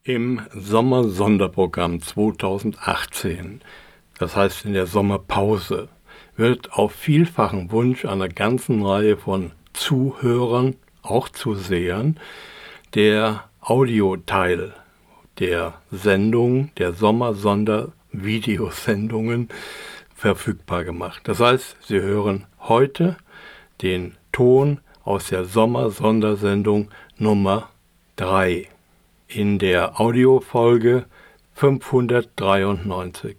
Im Sommersonderprogramm 2018, das heißt in der Sommerpause, wird auf vielfachen Wunsch einer ganzen Reihe von Zuhörern, auch Zusehern, der Audioteil der Sendung, der Sommersonder-Videosendungen verfügbar gemacht. Das heißt, Sie hören heute den Ton aus der Sommersondersendung Nummer 3 in der Audiofolge 593.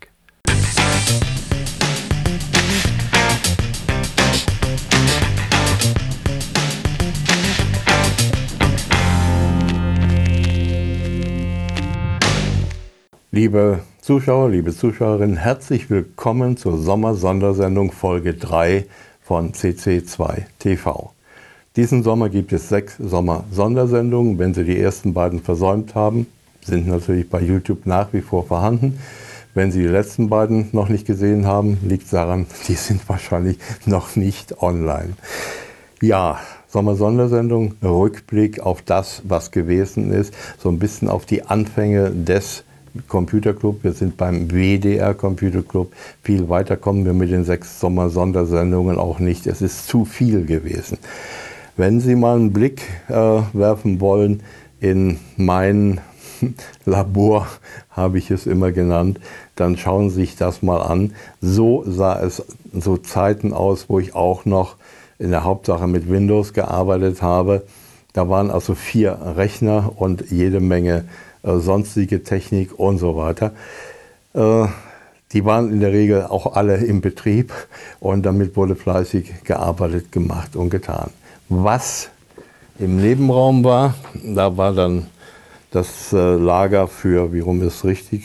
Liebe Zuschauer, liebe Zuschauerinnen, herzlich willkommen zur Sommersondersendung Folge 3 von CC2 TV. Diesen Sommer gibt es 6 Sommersondersendungen. Wenn Sie die ersten beiden versäumt haben, sind natürlich bei YouTube nach wie vor vorhanden. Wenn Sie die letzten beiden noch nicht gesehen haben, liegt es daran, die sind wahrscheinlich noch nicht online. Ja, Sommersondersendung, Rückblick auf das, was gewesen ist, so ein bisschen auf die Anfänge des Computerclub. Wir sind beim WDR Computerclub. Viel weiter kommen wir mit den 6 Sommersondersendungen auch nicht. Es ist zu viel gewesen. Wenn Sie mal einen Blick werfen wollen in mein Labor, habe ich es immer genannt, dann schauen Sie sich das mal an. So sah es so Zeiten aus, wo ich auch noch in der Hauptsache mit Windows gearbeitet habe. Da waren also 4 Rechner und jede Menge sonstige Technik und so weiter. Die waren in der Regel auch alle im Betrieb und damit wurde fleißig gearbeitet, gemacht und getan. Was im Nebenraum war, da war dann das Lager für, wie rum ist richtig?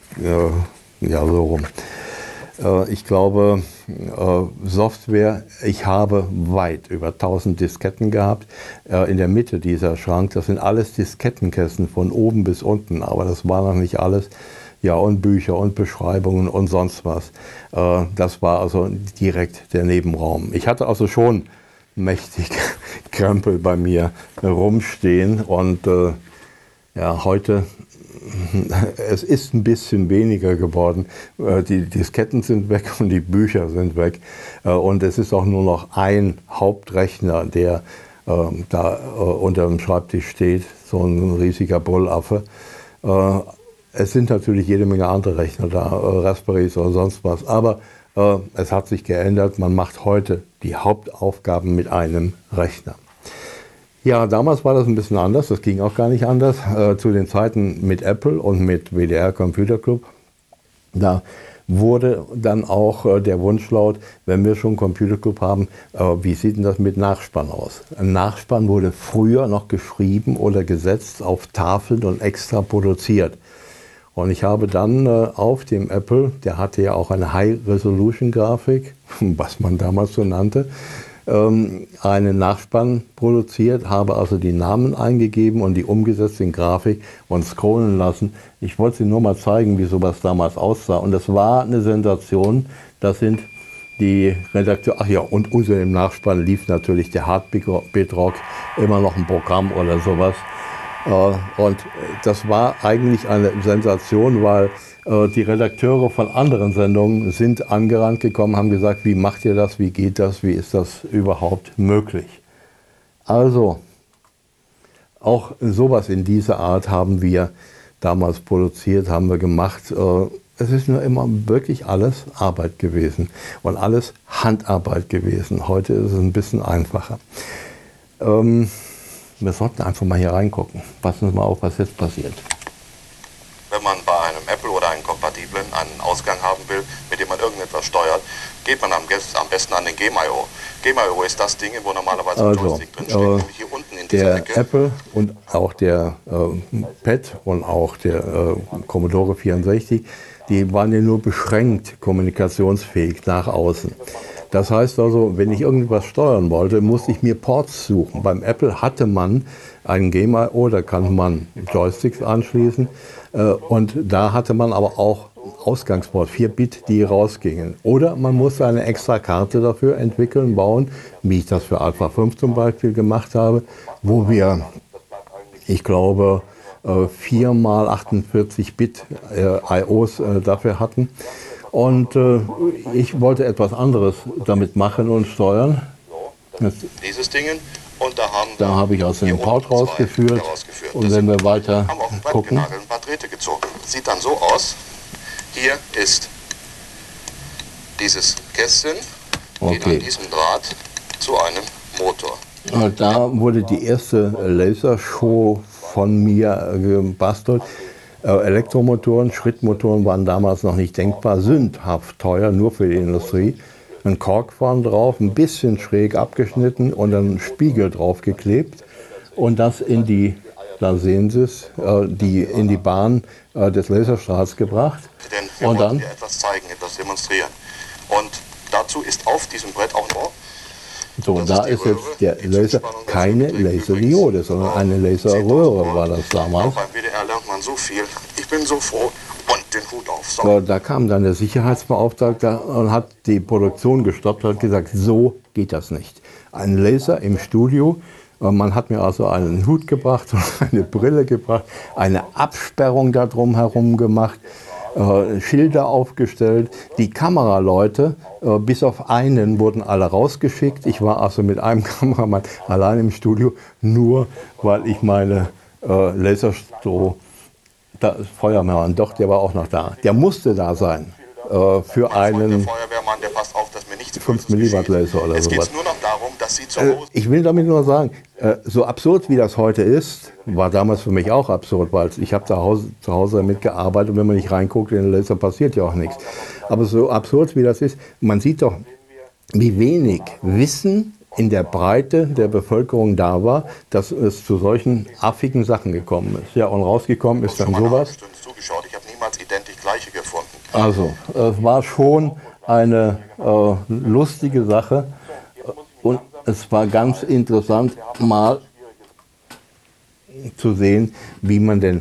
Ja, so rum. Ich glaube, Software, ich habe weit über 1000 Disketten gehabt. In der Mitte dieser Schrank, das sind alles Diskettenkästen von oben bis unten, aber das war noch nicht alles. Ja, und Bücher und Beschreibungen und sonst was. Das war also direkt der Nebenraum. Ich hatte also schon mächtig Krempel bei mir rumstehen und ja, heute, es ist ein bisschen weniger geworden. Die Disketten sind weg und die Bücher sind weg und es ist auch nur noch ein Hauptrechner, der da unter dem Schreibtisch steht, so ein riesiger Brüllaffe. Es sind natürlich jede Menge andere Rechner da, Raspberries oder sonst was, aber es hat sich geändert, man macht heute die Hauptaufgaben mit einem Rechner. Ja, damals war das ein bisschen anders, das ging auch gar nicht anders. Zu den Zeiten mit Apple und mit WDR Computer Club, da wurde dann auch der Wunsch laut, wenn wir schon Computer Club haben, wie sieht denn das mit Nachspann aus? Ein Nachspann wurde früher noch geschrieben oder gesetzt auf Tafeln und extra produziert. Und ich habe dann auf dem Apple, der hatte ja auch eine High-Resolution-Grafik, was man damals so nannte, einen Nachspann produziert, habe also die Namen eingegeben und die umgesetzt in Grafik und scrollen lassen. Ich wollte Sie nur mal zeigen, wie sowas damals aussah. Und das war eine Sensation. Das sind die Redakteure, ach ja, und unter dem Nachspann lief natürlich der Hard-Bit-Rock, immer noch ein Programm oder sowas. Und das war eigentlich eine Sensation, weil die Redakteure von anderen Sendungen sind angerannt gekommen, haben gesagt, wie macht ihr das, wie geht das, wie ist das überhaupt möglich? Also, auch sowas in dieser Art haben wir damals produziert, haben wir gemacht. Es ist nur immer wirklich alles Arbeit gewesen und alles Handarbeit gewesen. Heute ist es ein bisschen einfacher. Wir sollten einfach mal hier reingucken. Passen Sie mal auf, was jetzt passiert. Wenn man bei einem Apple oder einem kompatiblen einen Ausgang haben will, mit dem man irgendetwas steuert, geht man am besten an den Game.io. Game.io ist das Ding, wo normalerweise ein Joystick drin steht, nämlich hier unten in dieser Ecke. Der Apple und auch der Pad und auch der Commodore 64, die waren ja nur beschränkt kommunikationsfähig nach außen. Das heißt also, wenn ich irgendwas steuern wollte, musste ich mir Ports suchen. Beim Apple hatte man einen Game.io, da kann man Joysticks anschließen. Und da hatte man aber auch Ausgangsport, 4 Bit, die rausgingen. Oder man musste eine extra Karte dafür entwickeln, bauen, wie ich das für Alpha 5 zum Beispiel gemacht habe, wo wir, ich glaube, 4 mal 48 Bit IOs dafür hatten. Und ich wollte etwas anderes damit machen und steuern. Dieses Ding. Und da habe ich aus dem Port rausgeführt. Und wenn wir weiter gucken. Ein paar Drähte gezogen. Sieht dann so aus. Hier ist dieses Kästchen, geht an diesem Draht zu einem Motor. Und da wurde die erste Lasershow von mir gebastelt. Elektromotoren, Schrittmotoren waren damals noch nicht denkbar, sündhaft teuer, nur für die Industrie. Ein Kork vorne drauf, ein bisschen schräg abgeschnitten und einen Spiegel drauf geklebt und das in die, da sehen Sie es, in die Bahn des Laserstrahls gebracht. Denn wir wollten dir etwas zeigen, etwas demonstrieren. Und dazu ist auf diesem Brett auch noch... So, da ist jetzt der Laser, keine Laserdiode, sondern eine Laserröhre war das damals. Beim WDR lernt man so viel. Ich bin so froh. Und den Hut auf. So, da kam dann der Sicherheitsbeauftragte und hat die Produktion gestoppt und hat gesagt, so geht das nicht. Ein Laser im Studio, man hat mir also einen Hut gebracht und eine Brille gebracht, eine Absperrung da drum herum gemacht, Schilder aufgestellt. Die Kameraleute, bis auf einen, wurden alle rausgeschickt. Ich war also mit einem Kameramann allein im Studio, nur weil ich meine Laserstroh... Das Feuerwehrmann, doch, der war auch noch da. Der musste da sein für einen der Feuerwehrmann, der passt auf, dass mir nichts 5 Milliwatt Laser oder sowas. Es geht nur noch darum, dass Sie zu Hause... Ich will damit nur sagen, so absurd wie das heute ist, war damals für mich auch absurd, weil ich habe zu Hause damit gearbeitet und wenn man nicht reinguckt in den Laser, passiert ja auch nichts. Aber so absurd wie das ist, man sieht doch, wie wenig Wissen in der Breite der Bevölkerung da war, dass es zu solchen affigen Sachen gekommen ist. Ja, und rausgekommen ist dann sowas. Ich habe niemals identisch gleiche gefunden. Also, es war schon eine lustige Sache und es war ganz interessant, mal zu sehen, wie man denn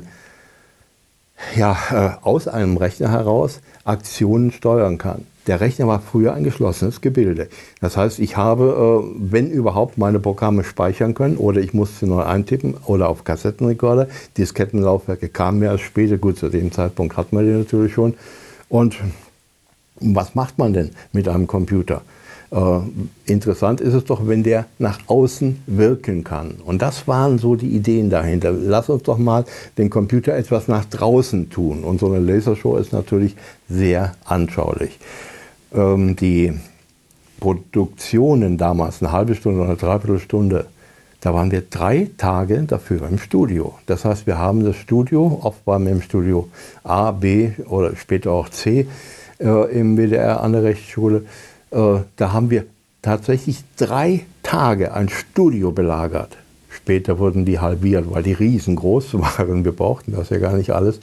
aus einem Rechner heraus Aktionen steuern kann. Der Rechner war früher ein geschlossenes Gebilde. Das heißt, ich habe, wenn überhaupt, meine Programme speichern können oder ich musste sie neu eintippen oder auf Kassettenrekorder. Diskettenlaufwerke kamen mir erst später. Gut, zu dem Zeitpunkt hat man die natürlich schon. Und was macht man denn mit einem Computer? Interessant ist es doch, wenn der nach außen wirken kann. Und das waren so die Ideen dahinter. Lass uns doch mal den Computer etwas nach draußen tun. Und so eine Lasershow ist natürlich sehr anschaulich. Die Produktionen damals, eine halbe Stunde oder eine Dreiviertelstunde, da waren wir 3 Tage dafür im Studio. Das heißt, wir haben das Studio, oft waren wir im Studio A, B oder später auch C im WDR an der Rechtsschule. Da haben wir tatsächlich 3 Tage ein Studio belagert. Später wurden die halbiert, weil die riesengroß waren. Wir brauchten das ja gar nicht alles.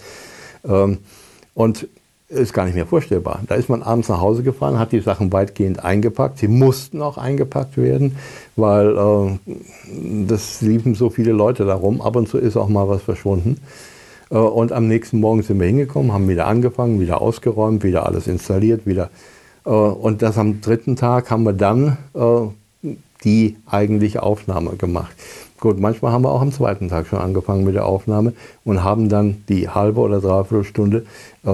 Und ist gar nicht mehr vorstellbar. Da ist man abends nach Hause gefahren, hat die Sachen weitgehend eingepackt. Sie mussten auch eingepackt werden, weil das liefen so viele Leute darum. Ab und zu ist auch mal was verschwunden. Und am nächsten Morgen sind wir hingekommen, haben wieder angefangen, wieder ausgeräumt, wieder alles installiert, wieder. Und das am 3. Tag haben wir dann die eigentliche Aufnahme gemacht. Gut, manchmal haben wir auch am 2. Tag schon angefangen mit der Aufnahme und haben dann die halbe oder dreiviertel Stunde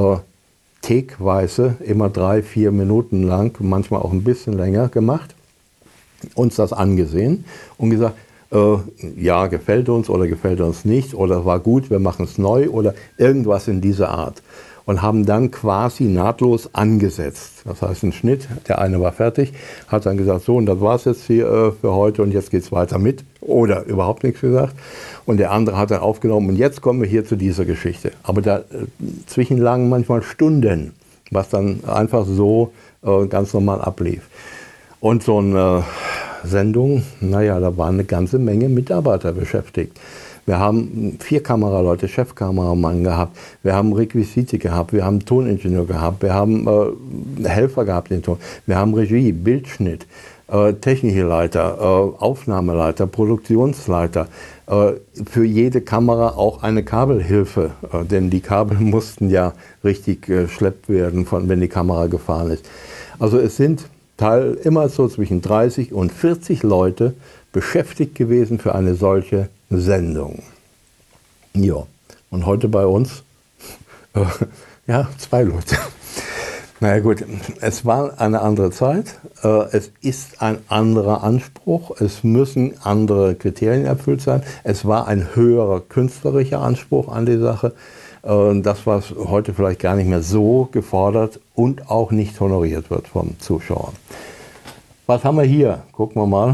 takeweise, immer 3-4 Minuten lang, manchmal auch ein bisschen länger gemacht, uns das angesehen und gesagt, ja, gefällt uns oder gefällt uns nicht oder war gut, wir machen es neu oder irgendwas in dieser Art. Und haben dann quasi nahtlos angesetzt. Das heißt, ein Schnitt, der eine war fertig, hat dann gesagt, so und das war es jetzt hier für heute und jetzt geht es weiter mit. Oder überhaupt nichts gesagt. Und der andere hat dann aufgenommen und jetzt kommen wir hier zu dieser Geschichte. Aber dazwischen lagen manchmal Stunden, was dann einfach so ganz normal ablief. Und so eine Sendung, naja, da waren eine ganze Menge Mitarbeiter beschäftigt. Wir haben 4 Kameraleute, Chefkameramann gehabt, wir haben Requisite gehabt, wir haben Toningenieur gehabt, wir haben Helfer gehabt in Ton, wir haben Regie, Bildschnitt, technische Leiter, Aufnahmeleiter, Produktionsleiter, für jede Kamera auch eine Kabelhilfe, denn die Kabel mussten ja richtig geschleppt werden, wenn die Kamera gefahren ist. Also es sind immer so zwischen 30 und 40 Leute beschäftigt gewesen für eine solche Sendung. Ja, Und heute bei uns, ja, 2 Leute. Naja gut, es war eine andere Zeit, es ist ein anderer Anspruch, es müssen andere Kriterien erfüllt sein, es war ein höherer künstlerischer Anspruch an die Sache, das, was heute vielleicht gar nicht mehr so gefordert und auch nicht honoriert wird vom Zuschauer. Was haben wir hier? Gucken wir mal.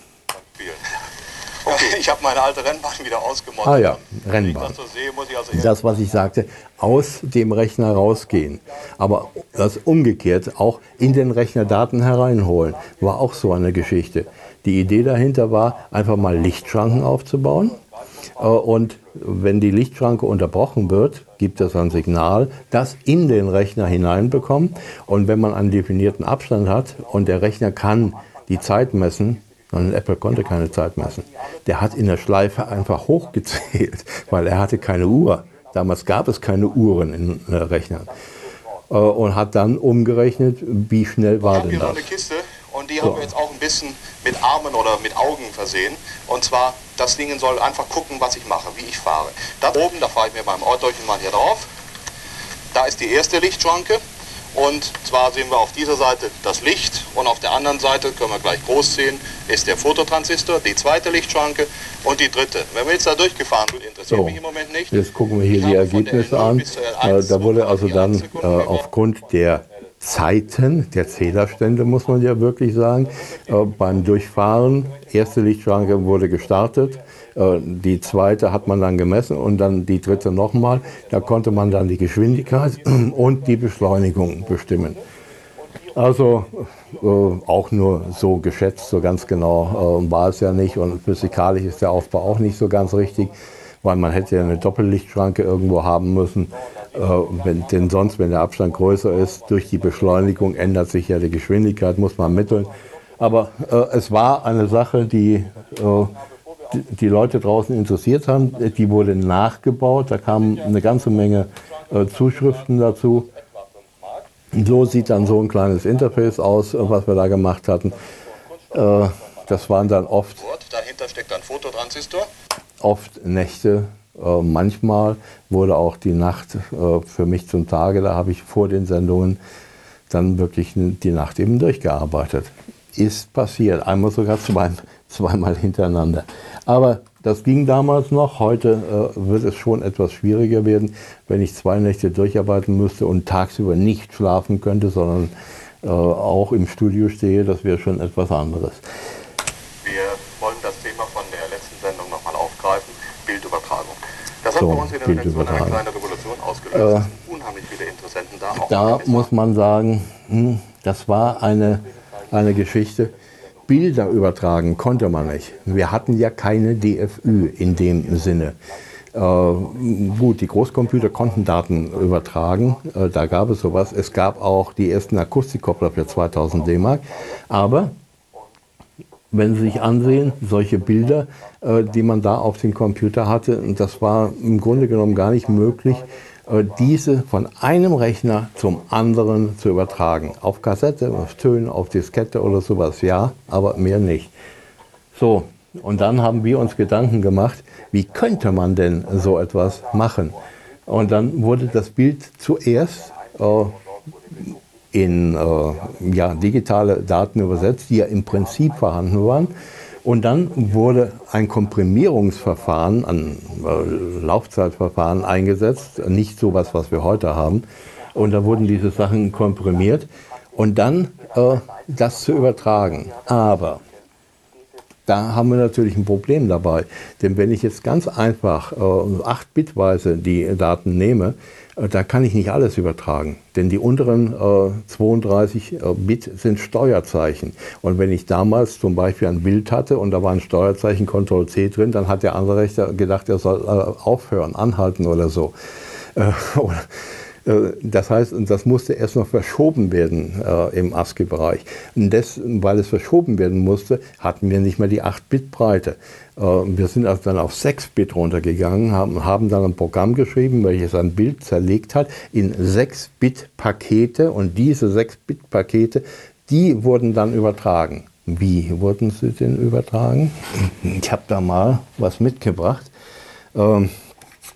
Okay, ich habe meine alte Rennbahn wieder ausgemottet. Ah ja, Rennbahn. Wenn ich das so sehe, muss ich also Das, was ich sagte, aus dem Rechner rausgehen. Aber das umgekehrt auch in den Rechner Daten hereinholen, war auch so eine Geschichte. Die Idee dahinter war, einfach mal Lichtschranken aufzubauen. Und wenn die Lichtschranke unterbrochen wird, gibt es ein Signal, das in den Rechner hineinbekommt. Und wenn man einen definierten Abstand hat und der Rechner kann die Zeit messen, und Apple konnte keine Zeit messen. Der hat in der Schleife einfach hochgezählt, weil er hatte keine Uhr. Damals gab es keine Uhren in Rechnern. Und hat dann umgerechnet, wie schnell war denn das. Ich habe hier noch eine Kiste und die haben wir jetzt auch ein bisschen mit Armen oder mit Augen versehen. Und zwar, das Ding soll einfach gucken, was ich mache, wie ich fahre. Da oben, da fahre ich mir beim Ortdeutschen mal hier drauf. Da ist die erste Lichtschranke. Und zwar sehen wir auf dieser Seite das Licht und auf der anderen Seite, können wir gleich groß sehen, ist der Fototransistor, die zweite Lichtschranke und die dritte. Wenn wir jetzt da durchgefahren sind, interessiert mich im Moment nicht. Jetzt gucken wir hier die Ergebnisse an. Da wurde also dann aufgrund der Zeiten, der Zählerstände muss man ja wirklich sagen, beim Durchfahren, erste Lichtschranke wurde gestartet, die zweite hat man dann gemessen und dann die dritte nochmal. Da konnte man dann die Geschwindigkeit und die Beschleunigung bestimmen. Also auch nur so geschätzt, so ganz genau war es ja nicht und physikalisch ist der Aufbau auch nicht so ganz richtig, weil man hätte ja eine Doppellichtschranke irgendwo haben müssen. Denn sonst, wenn der Abstand größer ist, durch die Beschleunigung ändert sich ja die Geschwindigkeit, muss man ermitteln. Aber es war eine Sache, die die Leute draußen interessiert haben. Die wurde nachgebaut, da kamen eine ganze Menge Zuschriften dazu. So sieht dann so ein kleines Interface aus, was wir da gemacht hatten. Das waren dann oft... Dahinter steckt ein Fototransistor. Oft Nächte. Manchmal wurde auch die Nacht für mich zum Tage, da habe ich vor den Sendungen dann wirklich die Nacht eben durchgearbeitet. Ist passiert, einmal sogar zweimal hintereinander. Aber das ging damals noch, heute wird es schon etwas schwieriger werden, wenn ich 2 Nächte durcharbeiten müsste und tagsüber nicht schlafen könnte, sondern auch im Studio stehe, das wäre schon etwas anderes. Wir wollen das Thema von der letzten Sendung nochmal aufgreifen, Bildübertragung. Das hat bei uns in der Redaktion eine kleine Revolution ausgelöst. Unheimlich viele Interessenten da. Da muss man sagen, das war eine Geschichte. Bilder übertragen konnte man nicht. Wir hatten ja keine DFÜ in dem Sinne. Gut, die Großcomputer konnten Daten übertragen, da gab es sowas. Es gab auch die ersten Akustikkoppler für 2000 D-Mark. Aber wenn Sie sich ansehen, solche Bilder, die man da auf dem Computer hatte, das war im Grunde genommen gar nicht möglich, diese von einem Rechner zum anderen zu übertragen. Auf Kassette, auf Tönen, auf Diskette oder sowas, ja, aber mehr nicht. So, und dann haben wir uns Gedanken gemacht, wie könnte man denn so etwas machen? Und dann wurde das Bild zuerst in digitale Daten übersetzt, die ja im Prinzip vorhanden waren. Und dann wurde ein Komprimierungsverfahren, ein Laufzeitverfahren eingesetzt, nicht sowas, was wir heute haben. Und da wurden diese Sachen komprimiert und dann das zu übertragen. Aber da haben wir natürlich ein Problem dabei. Denn wenn ich jetzt ganz einfach 8-Bitweise die Daten nehme, da kann ich nicht alles übertragen. Denn die unteren 32 Bit sind Steuerzeichen. Und wenn ich damals zum Beispiel ein Bild hatte und da war ein Steuerzeichen Ctrl-C drin, dann hat der andere Rechner gedacht, er soll aufhören, anhalten oder so. Das heißt, das musste erst noch verschoben werden im ASCII-Bereich. Und weil es verschoben werden musste, hatten wir nicht mehr die 8-Bit-Breite. Wir sind also dann auf 6-Bit runtergegangen, haben dann ein Programm geschrieben, welches ein Bild zerlegt hat in 6-Bit-Pakete. Und diese 6-Bit-Pakete, die wurden dann übertragen. Wie wurden sie denn übertragen? Ich habe da mal was mitgebracht.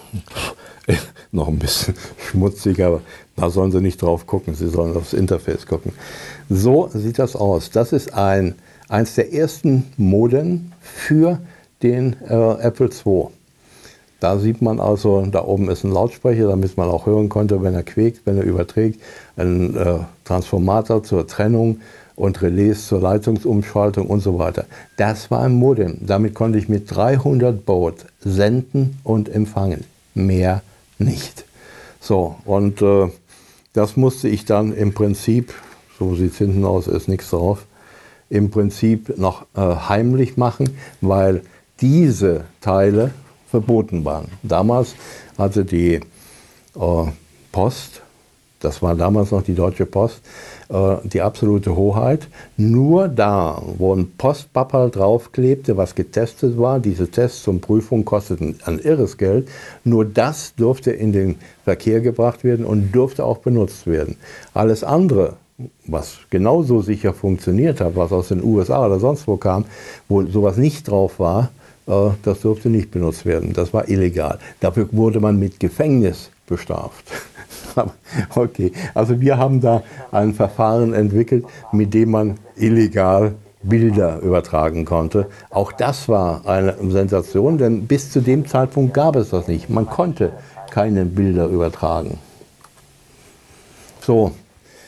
Noch ein bisschen schmutzig, aber da sollen Sie nicht drauf gucken, Sie sollen aufs Interface gucken. So sieht das aus. Das ist eins der ersten Modem für den Apple II. Da sieht man also, da oben ist ein Lautsprecher, damit man auch hören konnte, wenn er quäkt, wenn er überträgt. Ein Transformator zur Trennung und Relais zur Leitungsumschaltung und so weiter. Das war ein Modem. Damit konnte ich mit 300 Baud senden und empfangen. Mehr nicht. So, und das musste ich dann im Prinzip, so sieht es hinten aus, ist nichts drauf, im Prinzip noch heimlich machen, weil diese Teile verboten waren. Damals hatte die Post, das war damals noch die Deutsche Post, die absolute Hoheit. Nur da, wo ein Postpapperl draufklebte, was getestet war, diese Tests zur Prüfung kosteten ein irres Geld, nur das durfte in den Verkehr gebracht werden und durfte auch benutzt werden. Alles andere, was genauso sicher funktioniert hat, was aus den USA oder sonst wo kam, wo sowas nicht drauf war, das durfte nicht benutzt werden. Das war illegal. Dafür wurde man mit Gefängnis bestraft. Okay, also wir haben da ein Verfahren entwickelt, mit dem man illegal Bilder übertragen konnte. Auch das war eine Sensation, denn bis zu dem Zeitpunkt gab es das nicht. Man konnte keine Bilder übertragen. So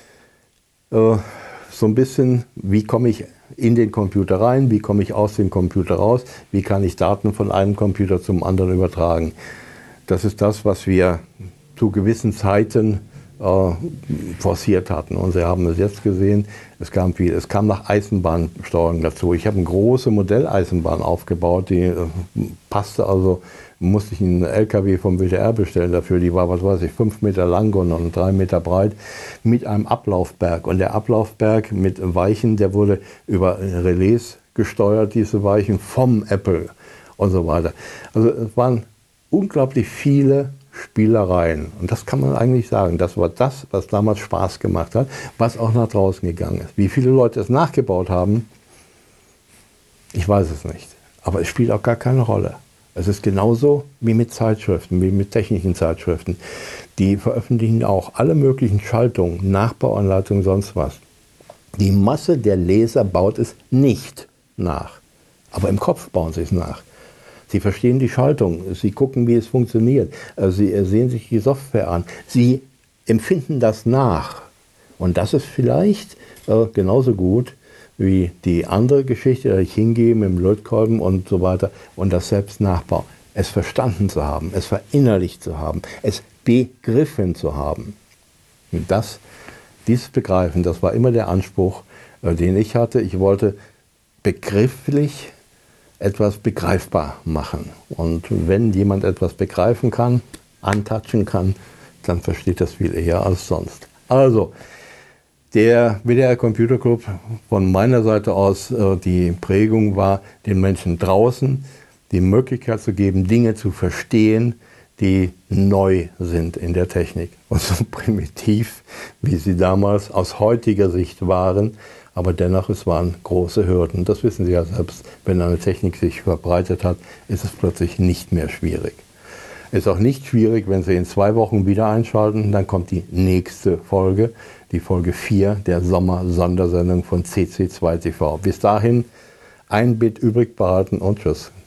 ein bisschen, wie komme ich in den Computer rein, wie komme ich aus dem Computer raus, wie kann ich Daten von einem Computer zum anderen übertragen. Das ist das, was wir zu gewissen Zeiten forciert hatten. Und Sie haben es jetzt gesehen, es kam nach Eisenbahnsteuerung dazu. Ich habe eine große Modelleisenbahn aufgebaut, die passte also, musste ich einen LKW vom WDR bestellen dafür, die war, was weiß ich, 5 Meter lang und 3 Meter breit, mit einem Ablaufberg. Und der Ablaufberg mit Weichen, der wurde über Relais gesteuert, diese Weichen, vom Apple und so weiter. Also es waren unglaublich viele Spielereien. Und das kann man eigentlich sagen. Das war das, was damals Spaß gemacht hat, was auch nach draußen gegangen ist. Wie viele Leute es nachgebaut haben, ich weiß es nicht. Aber es spielt auch gar keine Rolle. Es ist genauso wie mit Zeitschriften, wie mit technischen Zeitschriften. Die veröffentlichen auch alle möglichen Schaltungen, Nachbauanleitungen, sonst was. Die Masse der Leser baut es nicht nach. Aber im Kopf bauen sie es nach. Sie verstehen die Schaltung, Sie gucken, wie es funktioniert, Sie sehen sich die Software an, Sie empfinden das nach. Und das ist vielleicht genauso gut wie die andere Geschichte, dass ich hingehe mit dem Lötkolben und so weiter und das selbst nachbaue. Es verstanden zu haben, es verinnerlicht zu haben, es begriffen zu haben. Und dieses Begreifen, das war immer der Anspruch, den ich hatte. Ich wollte begrifflich etwas begreifbar machen. Und wenn jemand etwas begreifen kann, antatschen kann, dann versteht das viel eher als sonst. Also, der WDR Computer Club, von meiner Seite aus, die Prägung war, den Menschen draußen die Möglichkeit zu geben, Dinge zu verstehen, die neu sind in der Technik. Und so primitiv, wie sie damals aus heutiger Sicht waren, aber dennoch, es waren große Hürden. Das wissen Sie ja selbst, wenn eine Technik sich verbreitet hat, ist es plötzlich nicht mehr schwierig. Ist auch nicht schwierig, wenn Sie in 2 Wochen wieder einschalten, dann kommt die nächste Folge, die Folge 4 der Sommer-Sondersendung von CC2 TV. Bis dahin, ein Bit übrig behalten und tschüss.